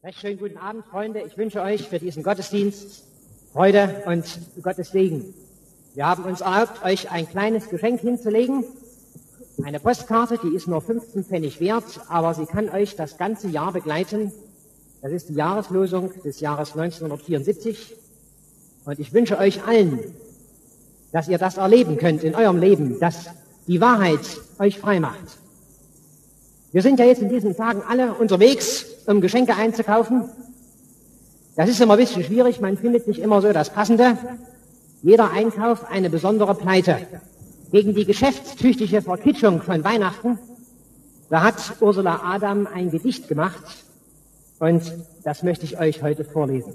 Recht schönen guten Abend, Freunde. Ich wünsche euch für diesen Gottesdienst Freude und Gottes Segen. Wir haben uns erlaubt, euch ein kleines Geschenk hinzulegen. Eine Postkarte, die ist nur 15 Pfennig wert, aber sie kann euch das ganze Jahr begleiten. Das ist die Jahreslosung des Jahres 1974. Und ich wünsche euch allen, dass ihr das erleben könnt in eurem Leben, dass die Wahrheit euch frei macht. Wir sind ja jetzt in diesen Tagen alle unterwegs, um Geschenke einzukaufen. Das ist immer ein bisschen schwierig, man findet nicht immer so das Passende. Jeder Einkauf eine besondere Pleite. Gegen die geschäftstüchtige Verkitschung von Weihnachten, da hat Ursula Adam ein Gedicht gemacht und das möchte ich euch heute vorlesen.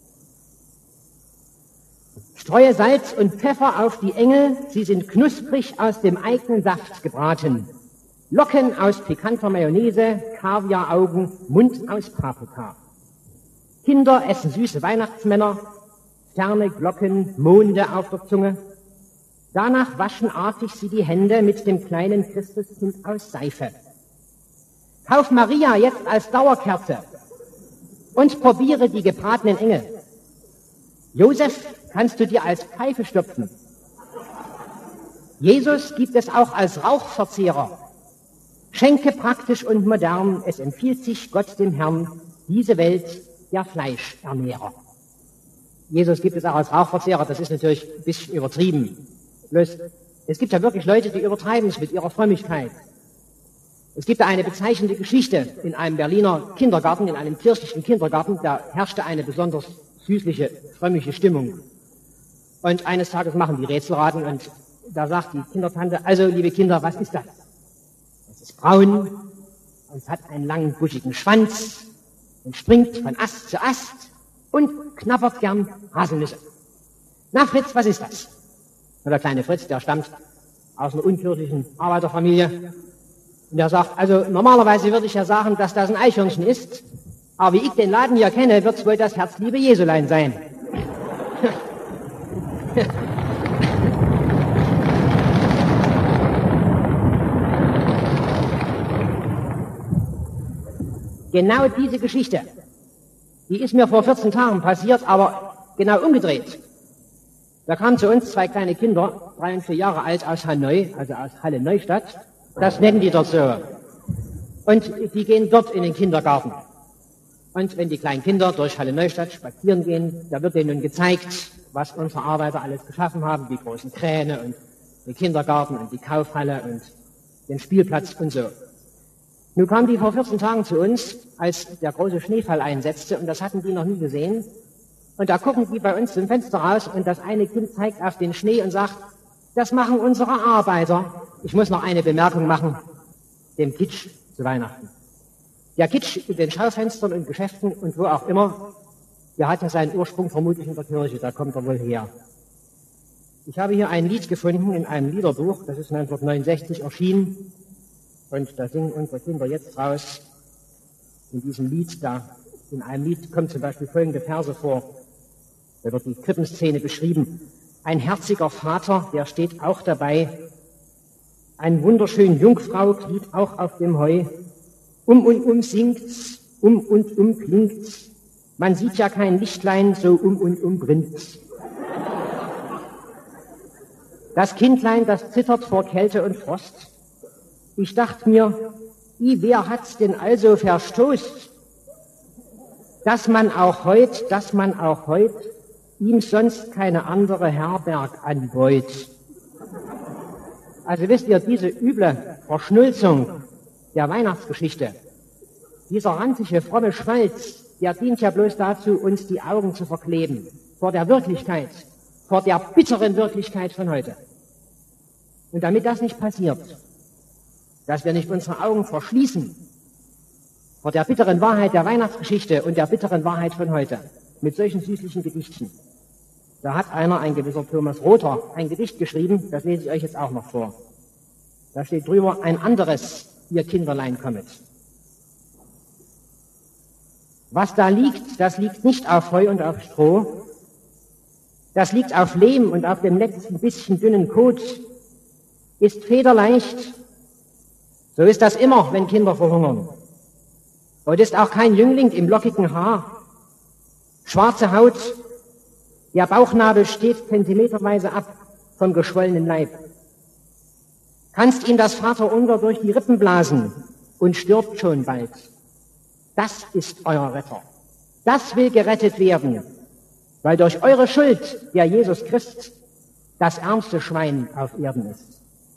Streue Salz und Pfeffer auf die Engel, sie sind knusprig aus dem eigenen Saft gebraten. Locken aus pikanter Mayonnaise, Kaviaraugen, Mund aus Paprika. Kinder essen süße Weihnachtsmänner, ferne Glocken, Monde auf der Zunge. Danach waschen artig sie die Hände mit dem kleinen Christuskind aus Seife. Kauf Maria jetzt als Dauerkerze und probiere die gebratenen Engel. Josef kannst du dir als Pfeife stopfen. Jesus gibt es auch als Rauchverzehrer. Schenke praktisch und modern, es empfiehlt sich Gott dem Herrn, diese Welt der Fleischernährer. Jesus gibt es auch als Rauchverzehrer, das ist natürlich ein bisschen übertrieben. Bloß, es gibt ja wirklich Leute, die übertreiben es mit ihrer Frömmigkeit. Es gibt da eine bezeichnende Geschichte in einem Berliner Kindergarten, in einem kirchlichen Kindergarten, da herrschte eine besonders süßliche, frömmige Stimmung. Und eines Tages machen die Rätselraten und da sagt die Kindertante, also liebe Kinder, was ist das? Es ist braun und es hat einen langen, buschigen Schwanz und springt von Ast zu Ast und knabbert gern Haselnüsse. Na Fritz, was ist das? Und der kleine Fritz, der stammt aus einer unkirchlichen Arbeiterfamilie und der sagt, also normalerweise würde ich ja sagen, dass das ein Eichhörnchen ist, aber wie ich den Laden hier kenne, wird es wohl das Herzliebe Jesulein sein. Genau diese Geschichte, die ist mir vor 14 Tagen passiert, aber genau umgedreht. Da kamen zu uns zwei kleine Kinder, 3 und 4 Jahre alt, aus Hanoi, also aus Halle-Neustadt. Das nennen die dort so. Und die gehen dort in den Kindergarten. Und wenn die kleinen Kinder durch Halle-Neustadt spazieren gehen, da wird denen gezeigt, was unsere Arbeiter alles geschaffen haben, die großen Kräne und den Kindergarten und die Kaufhalle und den Spielplatz und so. Nun kamen die vor 14 Tagen zu uns, als der große Schneefall einsetzte, und das hatten die noch nie gesehen. Und da gucken die bei uns zum Fenster raus, und das eine Kind zeigt auf den Schnee und sagt, das machen unsere Arbeiter. Ich muss noch eine Bemerkung machen, dem Kitsch zu Weihnachten. Der Kitsch in den Schaufenstern und Geschäften und wo auch immer, der hat ja seinen Ursprung vermutlich in der Kirche, da kommt er wohl her. Ich habe hier ein Lied gefunden in einem Liederbuch, das ist 1969 erschienen, und da singen unsere Kinder jetzt raus. In diesem Lied, in einem Lied kommt zum Beispiel folgende Verse vor. Da wird die Krippenszene beschrieben. Ein herziger Vater, der steht auch dabei. Ein wunderschön Jungfrau kniet auch auf dem Heu. Um und um singt's, um und um klingt's. Man sieht ja kein Lichtlein, so um und um brennt's. Das Kindlein, das zittert vor Kälte und Frost. Ich dachte mir, wer hat's denn also verstoßt, dass man auch heut ihm sonst keine andere Herberg anbeut. Also wisst ihr, diese üble Verschnulzung der Weihnachtsgeschichte, dieser ranzige, fromme Schmalz, der dient ja bloß dazu, uns die Augen zu verkleben vor der Wirklichkeit, vor der bitteren Wirklichkeit von heute. Und damit das nicht passiert, dass wir nicht unsere Augen verschließen vor der bitteren Wahrheit der Weihnachtsgeschichte und der bitteren Wahrheit von heute, mit solchen süßlichen Gedichten. Da hat einer, ein gewisser Thomas Rother, ein Gedicht geschrieben, das lese ich euch jetzt auch noch vor. Da steht drüber, ein anderes, ihr Kinderlein kommet. Was da liegt, das liegt nicht auf Heu und auf Stroh, das liegt auf Lehm und auf dem letzten bisschen dünnen Kot, ist federleicht. So ist das immer, wenn Kinder verhungern. Und ist auch kein Jüngling im lockigen Haar, schwarze Haut, der Bauchnabel steht zentimeterweise ab vom geschwollenen Leib. Kannst ihm das Vaterunser durch die Rippen blasen und stirbt schon bald. Das ist euer Retter. Das will gerettet werden, weil durch eure Schuld der Jesus Christ das ärmste Schwein auf Erden ist.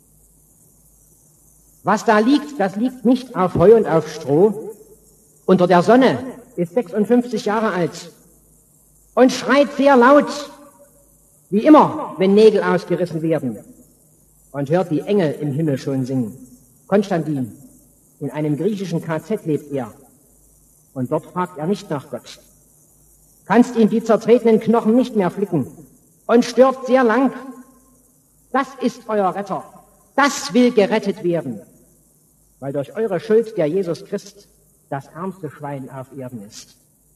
Was da liegt, das liegt nicht auf Heu und auf Stroh. Unter der Sonne ist 56 Jahre alt und schreit sehr laut, wie immer, wenn Nägel ausgerissen werden, und hört die Engel im Himmel schon singen. Konstantin, in einem griechischen KZ lebt er, und dort fragt er nicht nach Gott. Kannst ihm die zertretenen Knochen nicht mehr flicken und stirbt sehr lang. Das ist euer Retter. Das will gerettet werden, weil durch eure Schuld der Jesus Christ das ärmste Schwein auf Erden ist.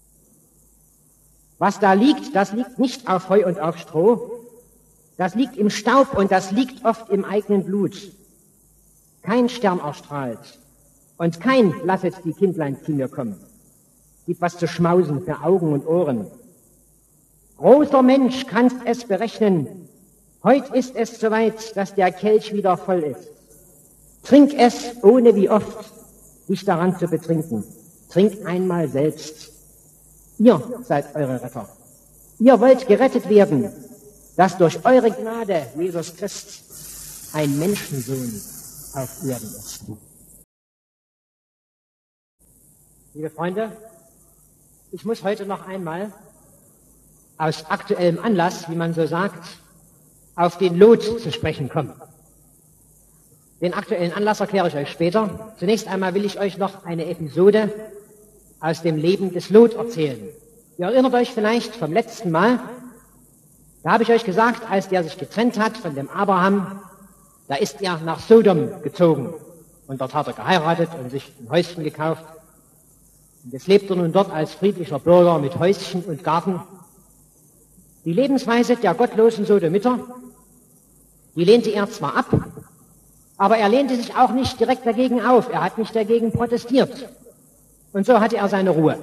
Was da liegt, das liegt nicht auf Heu und auf Stroh, das liegt im Staub und das liegt oft im eigenen Blut. Kein Stern erstrahlt und kein lasset die Kindlein zu mir kommen. Gibt was zu schmausen für Augen und Ohren. Großer Mensch, kannst es berechnen. Heut ist es soweit, dass der Kelch wieder voll ist. Trink es, ohne wie oft dich daran zu betrinken. Trink einmal selbst. Ihr seid eure Retter. Ihr wollt gerettet werden, dass durch eure Gnade Jesus Christ ein Menschensohn auf Erden ist. Liebe Freunde, ich muss heute noch einmal aus aktuellem Anlass, wie man so sagt, auf den Lot zu sprechen kommen. Den aktuellen Anlass erkläre ich euch später. Zunächst einmal will ich euch noch eine Episode aus dem Leben des Lot erzählen. Ihr erinnert euch vielleicht vom letzten Mal, da habe ich euch gesagt, als der sich getrennt hat von dem Abraham, da ist er nach Sodom gezogen. Und dort hat er geheiratet und sich ein Häuschen gekauft. Und jetzt lebt er nun dort als friedlicher Bürger mit Häuschen und Garten. Die Lebensweise der gottlosen Sodomiter, die lehnte er zwar ab, aber er lehnte sich auch nicht direkt dagegen auf. Er hat nicht dagegen protestiert. Und so hatte er seine Ruhe.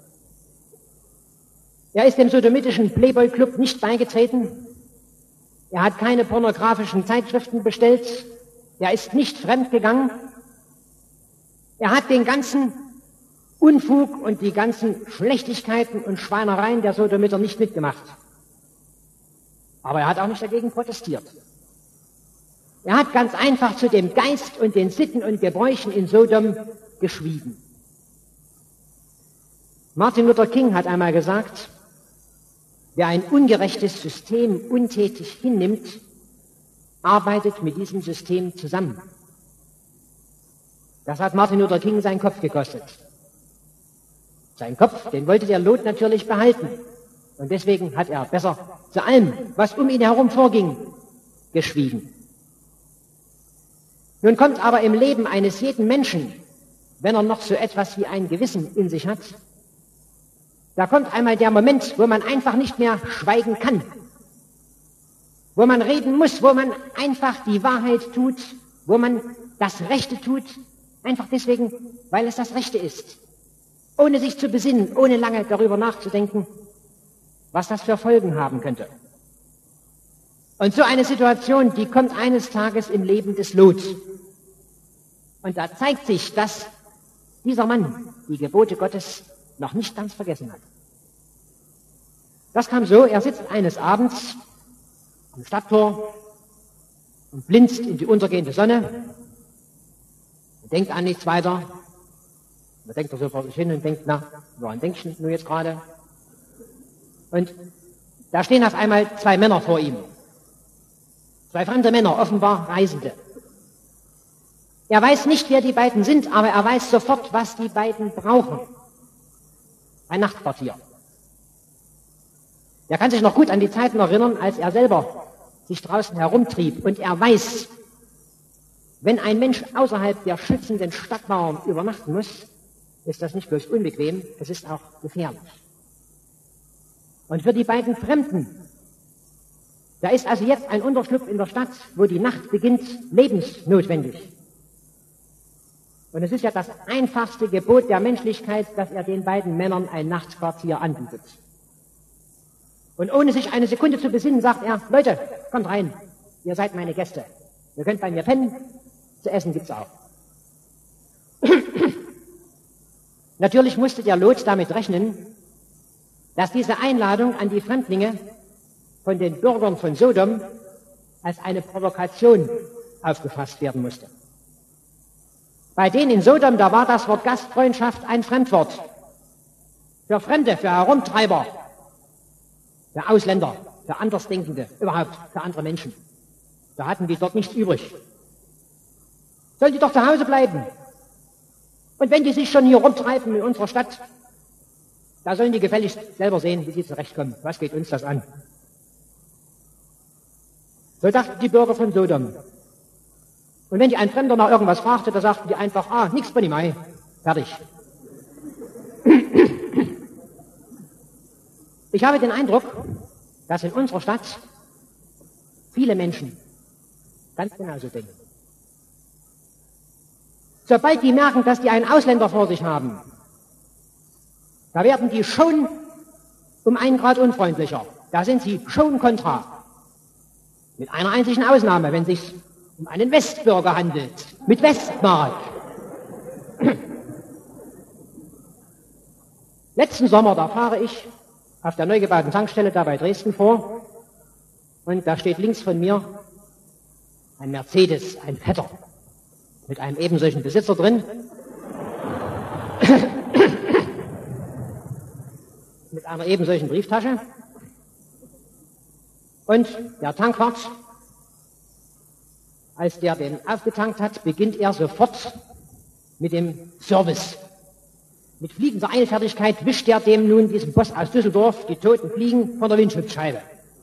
Er ist dem sodomitischen Playboy-Club nicht beigetreten. Er hat keine pornografischen Zeitschriften bestellt. Er ist nicht fremdgegangen. Er hat den ganzen Unfug und die ganzen Schlechtigkeiten und Schweinereien der Sodomiter nicht mitgemacht. Aber er hat auch nicht dagegen protestiert. Er hat ganz einfach zu dem Geist und den Sitten und Gebräuchen in Sodom geschwiegen. Martin Luther King hat einmal gesagt, wer ein ungerechtes System untätig hinnimmt, arbeitet mit diesem System zusammen. Das hat Martin Luther King seinen Kopf gekostet. Seinen Kopf, den wollte der Lot natürlich behalten. Und deswegen hat er besser zu allem, was um ihn herum vorging, geschwiegen. Nun kommt aber im Leben eines jeden Menschen, wenn er noch so etwas wie ein Gewissen in sich hat, da kommt einmal der Moment, wo man einfach nicht mehr schweigen kann, wo man reden muss, wo man einfach die Wahrheit tut, wo man das Rechte tut, einfach deswegen, weil es das Rechte ist, ohne sich zu besinnen, ohne lange darüber nachzudenken, was das für Folgen haben könnte. Und so eine Situation, die kommt eines Tages im Leben des Lot. Und da zeigt sich, dass dieser Mann die Gebote Gottes noch nicht ganz vergessen hat. Das kam so, er sitzt eines Abends am Stadttor und blinzt in die untergehende Sonne und denkt an nichts weiter. Da denkt er so vor sich hin und denkt, na, woran denke ich nur jetzt gerade? Und da stehen auf einmal zwei Männer vor ihm. Zwei fremde Männer, offenbar Reisende. Er weiß nicht, wer die beiden sind, aber er weiß sofort, was die beiden brauchen. Ein Nachtquartier. Er kann sich noch gut an die Zeiten erinnern, als er selber sich draußen herumtrieb. Und er weiß, wenn ein Mensch außerhalb der schützenden Stadtmauern übernachten muss, ist das nicht bloß unbequem, es ist auch gefährlich. Und für die beiden Fremden, da ist also jetzt ein Unterschlupf in der Stadt, wo die Nacht beginnt, lebensnotwendig. Und es ist ja das einfachste Gebot der Menschlichkeit, dass er den beiden Männern ein Nachtquartier anbietet. Und ohne sich eine Sekunde zu besinnen, sagt er, Leute, kommt rein, ihr seid meine Gäste. Ihr könnt bei mir pennen, zu essen gibt's auch. Natürlich musste der Lot damit rechnen, dass diese Einladung an die Fremdlinge von den Bürgern von Sodom als eine Provokation aufgefasst werden musste. Bei denen in Sodom, da war das Wort Gastfreundschaft ein Fremdwort. Für Fremde, für Herumtreiber, für Ausländer, für Andersdenkende, überhaupt für andere Menschen. Da hatten die dort nichts übrig. Sollen die doch zu Hause bleiben. Und wenn die sich schon hier rumtreiben in unserer Stadt, da sollen die gefälligst selber sehen, wie sie zurechtkommen. Was geht uns das an? So dachten die Bürger von Sodom. Und wenn die ein Fremder nach irgendwas fragte, da sagten die einfach, nix von ihm, fertig. Ich habe den Eindruck, dass in unserer Stadt viele Menschen ganz genauso denken. Sobald die merken, dass die einen Ausländer vor sich haben, da werden die schon um 1 Grad unfreundlicher. Da sind sie schon kontra. Mit einer einzigen Ausnahme, wenn es sich um einen Westbürger handelt, mit Westmark. Letzten Sommer, da fahre ich auf der neu gebauten Tankstelle da bei Dresden vor und da steht links von mir ein Mercedes, ein Fetter, mit einem ebensolchen Besitzer drin, mit einer ebensolchen Brieftasche und der Tankwart, als der den aufgetankt hat, beginnt er sofort mit dem Service. Mit fliegender Eilfertigkeit wischt er dem nun, diesem Boss aus Düsseldorf, die toten Fliegen von der Windschutzscheibe.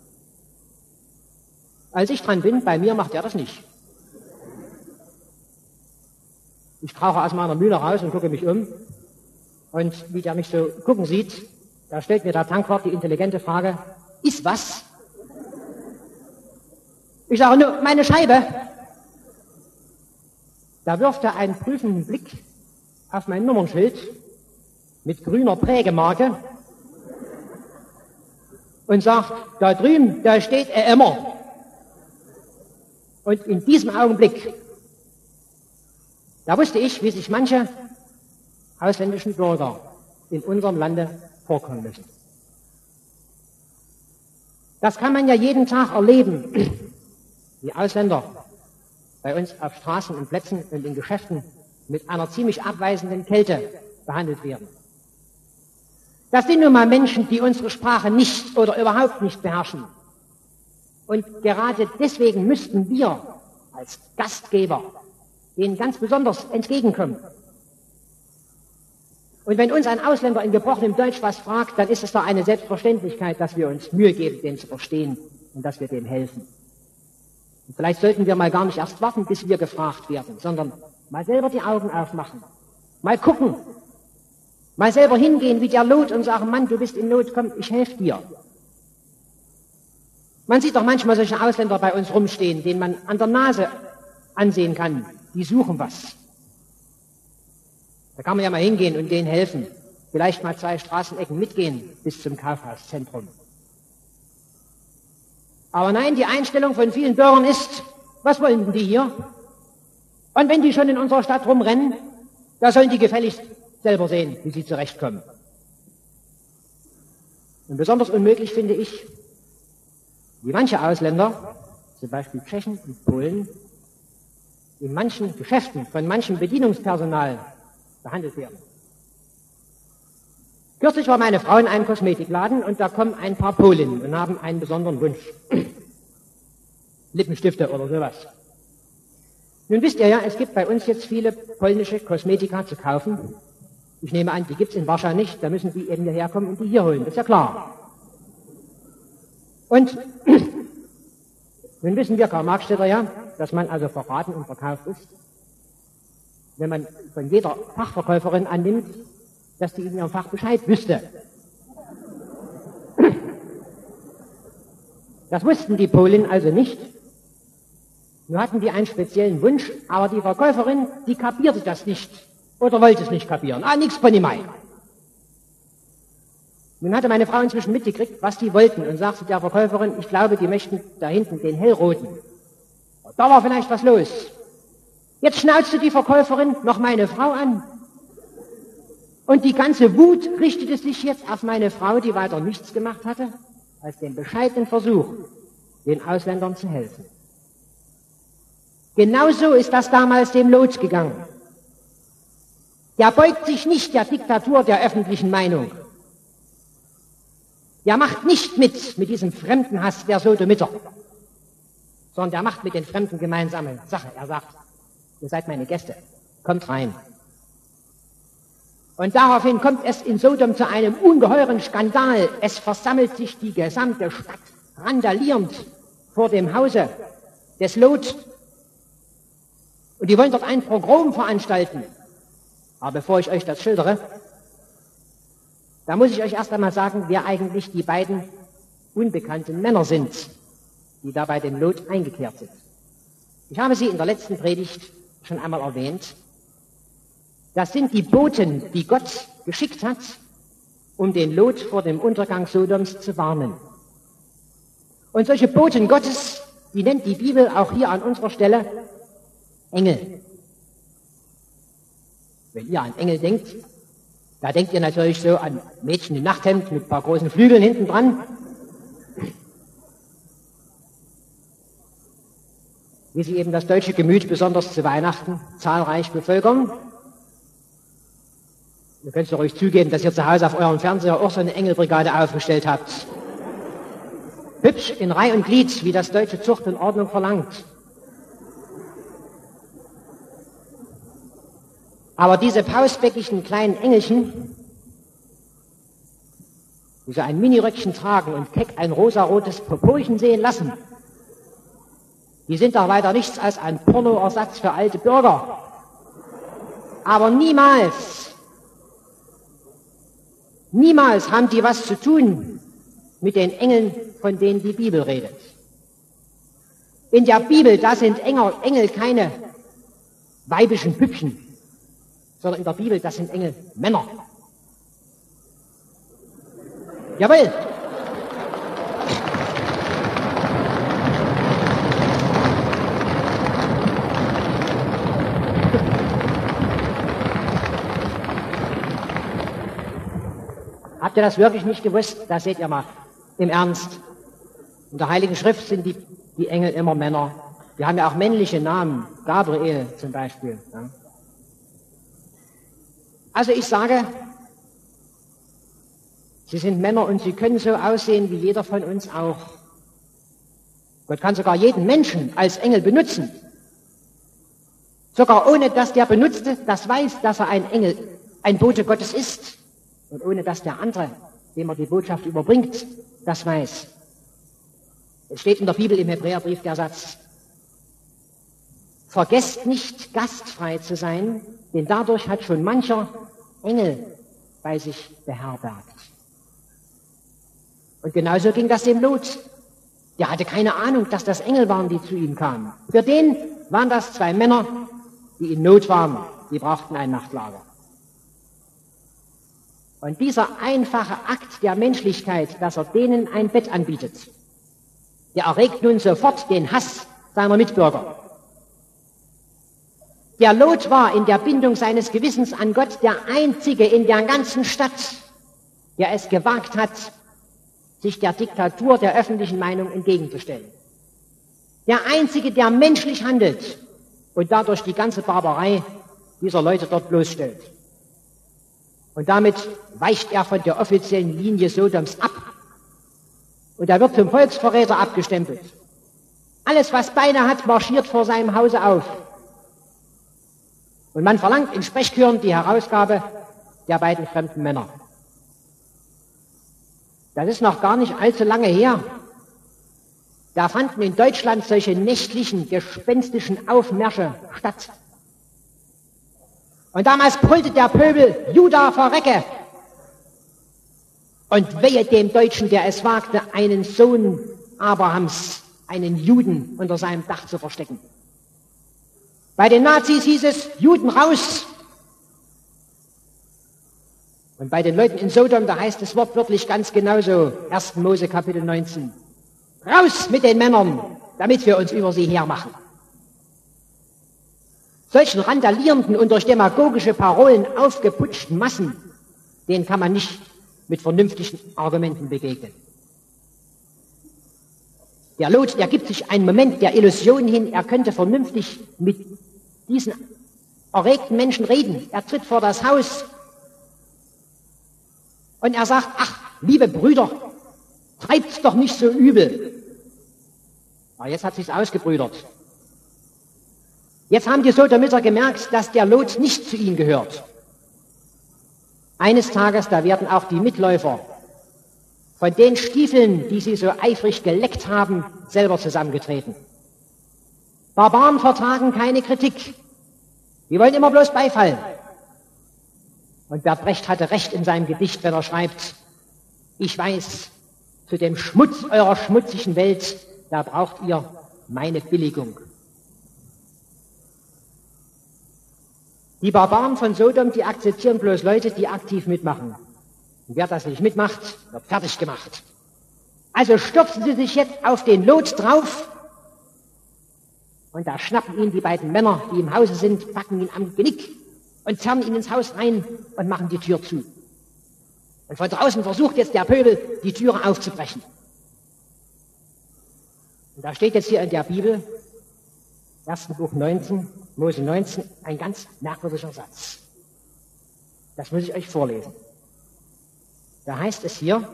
Als ich dran bin, bei mir macht er das nicht. Ich krauche aus meiner Mühle raus und gucke mich um. Und wie der mich so gucken sieht, da stellt mir der Tankwart die intelligente Frage, ist was? Ich sage nur, meine Scheibe. Da wirft er einen prüfenden Blick auf mein Nummernschild mit grüner Prägemarke und sagt, da drüben, da steht er immer. Und in diesem Augenblick, da wusste ich, wie sich manche ausländischen Bürger in unserem Lande vorkommen müssen. Das kann man ja jeden Tag erleben, wie Ausländer bei uns auf Straßen und Plätzen und in Geschäften mit einer ziemlich abweisenden Kälte behandelt werden. Das sind nun mal Menschen, die unsere Sprache nicht oder überhaupt nicht beherrschen. Und gerade deswegen müssten wir als Gastgeber denen ganz besonders entgegenkommen. Und wenn uns ein Ausländer in gebrochenem Deutsch was fragt, dann ist es doch eine Selbstverständlichkeit, dass wir uns Mühe geben, den zu verstehen und dass wir dem helfen. Und vielleicht sollten wir mal gar nicht erst warten, bis wir gefragt werden, sondern mal selber die Augen aufmachen, mal gucken, mal selber hingehen wie der Lot und sagen, Mann, du bist in Not, komm, ich helfe dir. Man sieht doch manchmal solche Ausländer bei uns rumstehen, denen man an der Nase ansehen kann, die suchen was. Da kann man ja mal hingehen und denen helfen. Vielleicht mal 2 Straßenecken mitgehen bis zum Kaufhauszentrum. Aber nein, die Einstellung von vielen Bürgern ist, was wollen denn die hier? Und wenn die schon in unserer Stadt rumrennen, da sollen die gefälligst selber sehen, wie sie zurechtkommen. Und besonders unmöglich finde ich, wie manche Ausländer, zum Beispiel Tschechen und Polen, in manchen Geschäften von manchem Bedienungspersonal behandelt werden. Kürzlich war meine Frau in einem Kosmetikladen und da kommen ein paar Polinnen und haben einen besonderen Wunsch. Lippenstifte oder sowas. Nun wisst ihr ja, es gibt bei uns jetzt viele polnische Kosmetika zu kaufen. Ich nehme an, die gibt's in Warschau nicht, da müssen die eben hierher kommen und die hier holen, das ist ja klar. Und nun wissen wir Karl-Marx-Städter ja, dass man also verraten und verkauft ist, wenn man von jeder Fachverkäuferin annimmt, dass die in ihrem Fach Bescheid wüsste. Das wussten die Polen also nicht. Nun hatten die einen speziellen Wunsch, aber die Verkäuferin, die kapierte das nicht oder wollte es nicht kapieren. Nix Ponymai. Nun hatte meine Frau inzwischen mitgekriegt, was die wollten und sagte der Verkäuferin, ich glaube, die möchten da hinten den hellroten. Da war vielleicht was los. Jetzt schnauzte die Verkäuferin noch meine Frau an. Und die ganze Wut richtete sich jetzt auf meine Frau, die weiter nichts gemacht hatte, als den bescheidenen Versuch, den Ausländern zu helfen. Genauso ist das damals dem Lot gegangen. Der beugt sich nicht der Diktatur der öffentlichen Meinung. Der macht nicht mit diesem Fremdenhass der Sodomiter, sondern der macht mit den Fremden gemeinsame Sache. Er sagt, ihr seid meine Gäste, kommt rein. Und daraufhin kommt es in Sodom zu einem ungeheuren Skandal. Es versammelt sich die gesamte Stadt randalierend vor dem Hause des Lot. Und die wollen dort ein Pogrom veranstalten. Aber bevor ich euch das schildere, da muss ich euch erst einmal sagen, wer eigentlich die beiden unbekannten Männer sind, die da bei dem Lot eingekehrt sind. Ich habe sie in der letzten Predigt schon einmal erwähnt. Das sind die Boten, die Gott geschickt hat, um den Lot vor dem Untergang Sodoms zu warnen. Und solche Boten Gottes, die nennt die Bibel auch hier an unserer Stelle Engel. Wenn ihr an Engel denkt, da denkt ihr natürlich so an Mädchen im Nachthemd mit ein paar großen Flügeln hinten dran. Wie sie eben das deutsche Gemüt besonders zu Weihnachten zahlreich bevölkern. Ihr könnt es ruhig zugeben, dass ihr zu Hause auf eurem Fernseher auch so eine Engelbrigade aufgestellt habt. Hübsch in Reih und Glied, wie das deutsche Zucht und Ordnung verlangt. Aber diese pausbäckigen kleinen Engelchen, die so ein Miniröckchen tragen und keck ein rosarotes Popochen sehen lassen, die sind doch weiter nichts als ein Pornoersatz für alte Bürger. Aber niemals haben die was zu tun mit den Engeln, von denen die Bibel redet. In der Bibel, da sind Engel keine weibischen Püppchen, sondern in der Bibel, das sind Engel Männer. Jawohl! Habt ihr das wirklich nicht gewusst? Da seht ihr mal, im Ernst. In der Heiligen Schrift sind die Engel immer Männer. Die haben ja auch männliche Namen. Gabriel zum Beispiel. Ja. Also ich sage, sie sind Männer und sie können so aussehen wie jeder von uns auch. Gott kann sogar jeden Menschen als Engel benutzen. Sogar ohne, dass der Benutzte das weiß, dass er ein Engel, ein Bote Gottes ist. Und ohne, dass der andere, dem er die Botschaft überbringt, das weiß. Es steht in der Bibel im Hebräerbrief der Satz, vergesst nicht, gastfrei zu sein, denn dadurch hat schon mancher Engel bei sich beherbergt. Und genauso ging das dem Lot. Der hatte keine Ahnung, dass das Engel waren, die zu ihm kamen. Für den waren das zwei Männer, die in Not waren. Die brauchten ein Nachtlager. Und dieser einfache Akt der Menschlichkeit, dass er denen ein Bett anbietet, der erregt nun sofort den Hass seiner Mitbürger. Der Lot war in der Bindung seines Gewissens an Gott der Einzige in der ganzen Stadt, der es gewagt hat, sich der Diktatur der öffentlichen Meinung entgegenzustellen. Der Einzige, der menschlich handelt und dadurch die ganze Barbarei dieser Leute dort bloßstellt. Und damit weicht er von der offiziellen Linie Sodoms ab. Und er wird zum Volksverräter abgestempelt. Alles, was Beine hat, marschiert vor seinem Hause auf. Und man verlangt in Sprechchören die Herausgabe der beiden fremden Männer. Das ist noch gar nicht allzu lange her. Da fanden in Deutschland solche nächtlichen, gespenstischen Aufmärsche statt. Und damals brüllte der Pöbel, Juda verrecke! Und wehe dem Deutschen, der es wagte, einen Sohn Abrahams, einen Juden, unter seinem Dach zu verstecken. Bei den Nazis hieß es, Juden raus. Und bei den Leuten in Sodom, da heißt es wortwörtlich ganz genauso, 1. Mose Kapitel 19. Raus mit den Männern, damit wir uns über sie hermachen. Solchen randalierenden und durch demagogische Parolen aufgeputschten Massen, denen kann man nicht mit vernünftigen Argumenten begegnen. Der Lot, der gibt sich einen Moment der Illusion hin, er könnte vernünftig mit diesen erregten Menschen reden. Er tritt vor das Haus und er sagt, ach, liebe Brüder, treibt's doch nicht so übel. Aber jetzt hat sich's ausgebrüdert. Jetzt haben die Sodomiter gemerkt, dass der Lot nicht zu ihnen gehört. Eines Tages, da werden auch die Mitläufer von den Stiefeln, die sie so eifrig geleckt haben, selber zusammengetreten. Barbaren vertragen keine Kritik. Die wollen immer bloß Beifall. Und Bert Brecht hatte recht in seinem Gedicht, wenn er schreibt, ich weiß, zu dem Schmutz eurer schmutzigen Welt, da braucht ihr meine Billigung. Die Barbaren von Sodom, die akzeptieren bloß Leute, die aktiv mitmachen. Und wer das nicht mitmacht, wird fertig gemacht. Also stürzen sie sich jetzt auf den Lot drauf und da schnappen ihn die beiden Männer, die im Hause sind, packen ihn am Genick und zerren ihn ins Haus rein und machen die Tür zu. Und von draußen versucht jetzt der Pöbel, die Türe aufzubrechen. Und da steht jetzt hier in der Bibel, 1. Buch 19, Mose 19, ein ganz merkwürdiger Satz. Das muss ich euch vorlesen. Da heißt es hier,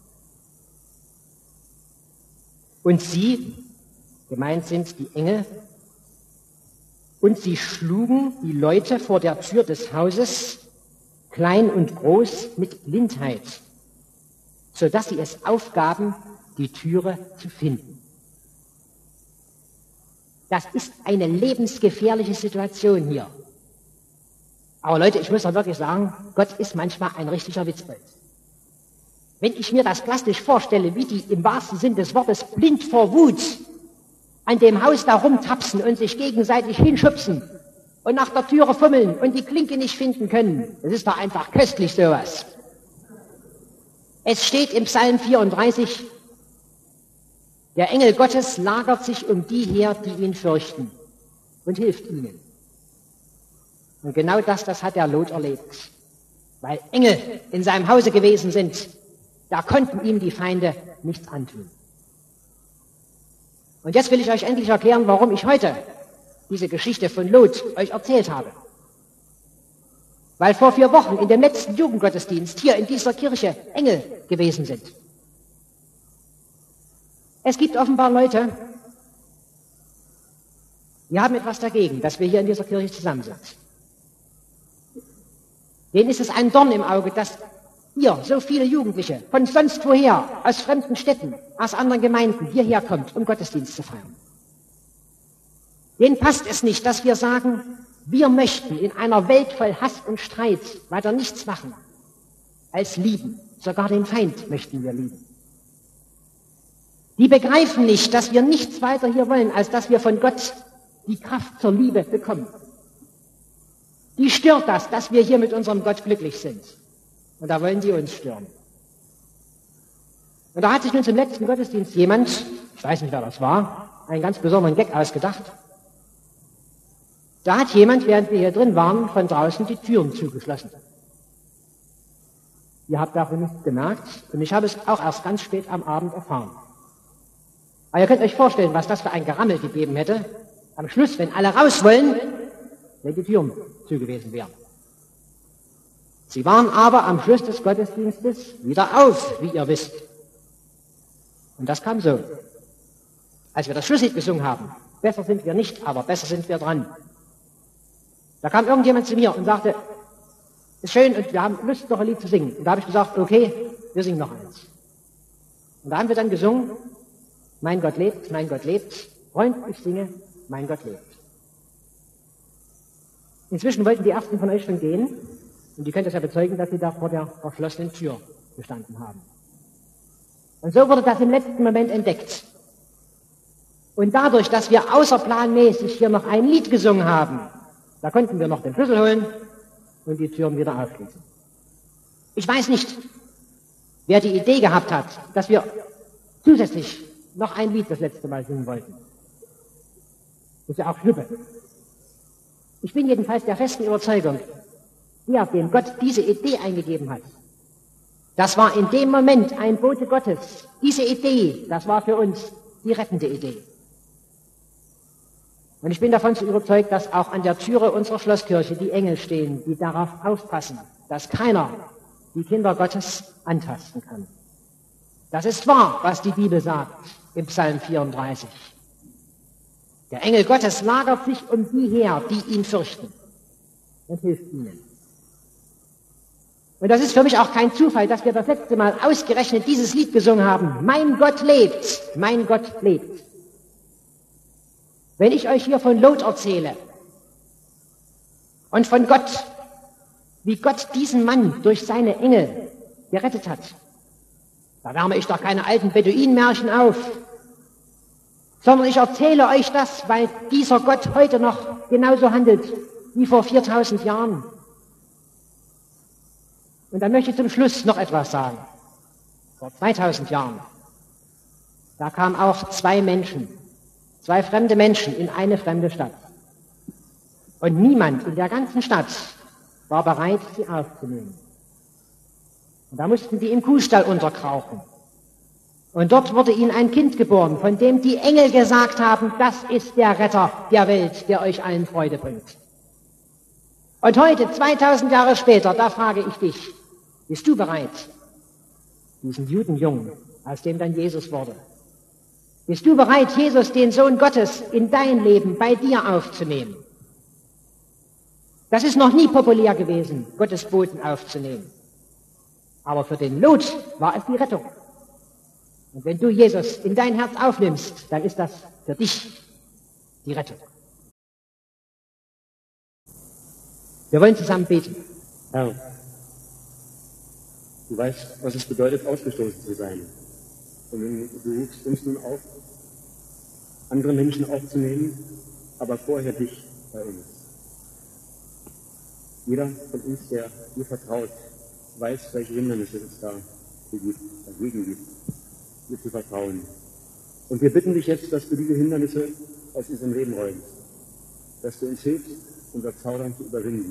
und sie, gemeint sind die Engel, und sie schlugen die Leute vor der Tür des Hauses, klein und groß, mit Blindheit, so dass sie es aufgaben, die Türe zu finden. Das ist eine lebensgefährliche Situation hier. Aber Leute, ich muss doch wirklich sagen, Gott ist manchmal ein richtiger Witzbold. Wenn ich mir das plastisch vorstelle, wie die im wahrsten Sinn des Wortes blind vor Wut an dem Haus da rumtapsen und sich gegenseitig hinschubsen und nach der Türe fummeln und die Klinke nicht finden können, das ist doch einfach köstlich sowas. Es steht im Psalm 34, der Engel Gottes lagert sich um die her, die ihn fürchten und hilft ihnen. Und genau das hat der Lot erlebt. Weil Engel in seinem Hause gewesen sind, da konnten ihm die Feinde nichts antun. Und jetzt will ich euch endlich erklären, warum ich heute diese Geschichte von Lot euch erzählt habe. Weil vor 4 Wochen in dem letzten Jugendgottesdienst hier in dieser Kirche Engel gewesen sind. Es gibt offenbar Leute, die haben etwas dagegen, dass wir hier in dieser Kirche zusammen sind. Denen ist es ein Dorn im Auge, dass ihr, so viele Jugendliche, von sonst woher, aus fremden Städten, aus anderen Gemeinden, hierher kommt, um Gottesdienst zu feiern. Denen passt es nicht, dass wir sagen, wir möchten in einer Welt voll Hass und Streit weiter nichts machen, als lieben. Sogar den Feind möchten wir lieben. Die begreifen nicht, dass wir nichts weiter hier wollen, als dass wir von Gott die Kraft zur Liebe bekommen. Die stört das, dass wir hier mit unserem Gott glücklich sind. Und da wollen die uns stören. Und da hat sich nun zum letzten Gottesdienst jemand, ich weiß nicht, wer das war, einen ganz besonderen Gag ausgedacht. Da hat jemand, während wir hier drin waren, von draußen die Türen zugeschlossen. Ihr habt davon nichts gemerkt und ich habe es auch erst ganz spät am Abend erfahren. Aber ihr könnt euch vorstellen, was das für ein Gerammel gegeben hätte, am Schluss, wenn alle raus wollen, wenn die Türen zu gewesen wären. Sie waren aber am Schluss des Gottesdienstes wieder auf, wie ihr wisst. Und das kam so. Als wir das Schlusslied gesungen haben, besser sind wir nicht, aber besser sind wir dran. Da kam irgendjemand zu mir und sagte, ist schön und wir haben Lust, noch ein Lied zu singen. Und da habe ich gesagt, okay, wir singen noch eins. Und da haben wir dann gesungen, mein Gott lebt, Freund, ich singe, mein Gott lebt. Inzwischen wollten die ersten von euch schon gehen und die könnt das ja bezeugen, dass sie da vor der verschlossenen Tür gestanden haben. Und so wurde das im letzten Moment entdeckt. Und dadurch, dass wir außerplanmäßig hier noch ein Lied gesungen haben, da konnten wir noch den Schlüssel holen und die Türen wieder aufschließen. Ich weiß nicht, wer die Idee gehabt hat, dass wir zusätzlich noch ein Lied das letzte Mal singen wollten. Das ist ja auch Schnuppe. Ich bin jedenfalls der festen Überzeugung, der, dem Gott diese Idee eingegeben hat, das war in dem Moment ein Bote Gottes. Diese Idee, das war für uns die rettende Idee. Und ich bin davon überzeugt, dass auch an der Türe unserer Schlosskirche die Engel stehen, die darauf aufpassen, dass keiner die Kinder Gottes antasten kann. Das ist wahr, was die Bibel sagt im Psalm 34. Der Engel Gottes lagert sich um die her, die ihn fürchten, und hilft ihnen. Und das ist für mich auch kein Zufall, dass wir das letzte Mal ausgerechnet dieses Lied gesungen haben. Mein Gott lebt, mein Gott lebt. Wenn ich euch hier von Lot erzähle und von Gott, wie Gott diesen Mann durch seine Engel gerettet hat, da wärme ich doch keine alten Beduinenmärchen auf, sondern ich erzähle euch das, weil dieser Gott heute noch genauso handelt wie vor 4000 Jahren. Und dann möchte ich zum Schluss noch etwas sagen. Vor 2000 Jahren, da kamen auch zwei fremde Menschen in eine fremde Stadt. Und niemand in der ganzen Stadt war bereit, sie aufzunehmen. Und da mussten die im Kuhstall unterkrauchen. Und dort wurde ihnen ein Kind geboren, von dem die Engel gesagt haben, das ist der Retter der Welt, der euch allen Freude bringt. Und heute, 2000 Jahre später, da frage ich dich, bist du bereit, diesen Judenjungen, aus dem dann Jesus wurde, bist du bereit, Jesus, den Sohn Gottes, in dein Leben bei dir aufzunehmen? Das ist noch nie populär gewesen, Gottes Boten aufzunehmen. Aber für den Lot war es die Rettung. Und wenn du Jesus in dein Herz aufnimmst, dann ist das für dich die Rettung. Wir wollen zusammen beten. Herr, du weißt, was es bedeutet, ausgestoßen zu sein. Und du rufst uns nun auf, andere Menschen aufzunehmen, aber vorher dich bei uns. Jeder von uns, der dir vertraut, weiß, welche Hindernisse es dagegen gibt, dir zu vertrauen. Und wir bitten dich jetzt, dass du diese Hindernisse aus unserem Leben räumst, dass du uns hilfst, unser Zaudern zu überwinden.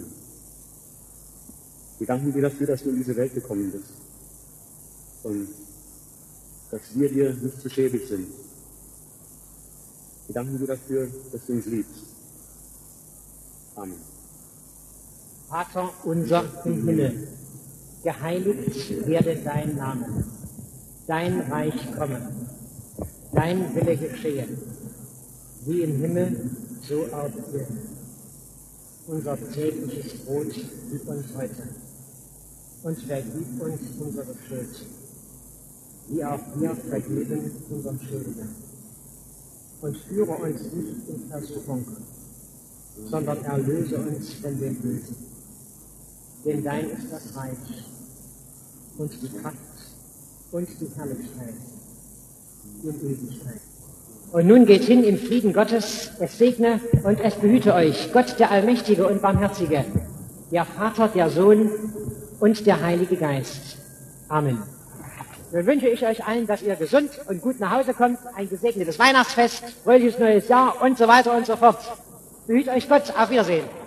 Wir danken dir dafür, dass du in diese Welt gekommen bist und dass wir dir nicht zu schäbig sind. Wir danken dir dafür, dass du uns liebst. Amen. Vater unser im Himmel, geheiligt werde dein Name, dein Reich komme, dein Wille geschehe, wie im Himmel, so auf Erden. Unser tägliches Brot gib uns heute und vergib uns unsere Schuld, wie auch wir vergeben unseren Schuldigern. Und führe uns nicht in Versuchung, sondern erlöse uns von dem Bösen. Denn dein ist das Reich und die Kraft und die Herrlichkeit in Ewigkeit. Und nun geht hin im Frieden Gottes, es segne und es behüte euch, Gott der Allmächtige und Barmherzige, der Vater, der Sohn und der Heilige Geist. Amen. Nun wünsche ich euch allen, dass ihr gesund und gut nach Hause kommt, ein gesegnetes Weihnachtsfest, fröhliches neues Jahr und so weiter und so fort. Behüt euch Gott, auf Wiedersehen.